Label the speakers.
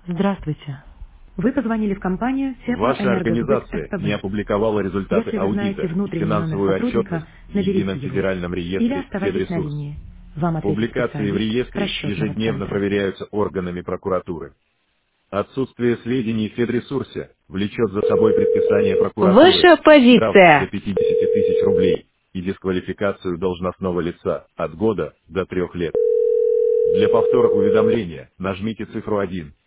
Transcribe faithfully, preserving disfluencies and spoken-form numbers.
Speaker 1: Здравствуйте. Вы позвонили в компанию
Speaker 2: Ваша
Speaker 1: Теплоэнергосбыт
Speaker 2: организация не
Speaker 1: СПБ.
Speaker 2: опубликовала результаты
Speaker 1: Если вы знаете
Speaker 2: аудита и
Speaker 1: внутренний номер
Speaker 2: финансовую
Speaker 1: сотрудника,
Speaker 2: отчетность в
Speaker 1: наберите
Speaker 2: Едином
Speaker 1: его.
Speaker 2: федеральном
Speaker 1: Или
Speaker 2: реестре
Speaker 1: оставайтесь на
Speaker 2: Федресурс.
Speaker 1: линии. Вам ответит
Speaker 2: Публикации в
Speaker 1: специалист
Speaker 2: реестре
Speaker 1: расчетного
Speaker 2: ежедневно
Speaker 1: центра.
Speaker 2: проверяются органами прокуратуры. Отсутствие сведений в Федресурсе влечет за собой предписание прокуратуры,
Speaker 3: Ваша
Speaker 2: штраф до
Speaker 3: позиция.
Speaker 2: пятидесяти тысяч рублей и дисквалификацию должностного лица от года до трех лет. Для повтора уведомления нажмите цифру один.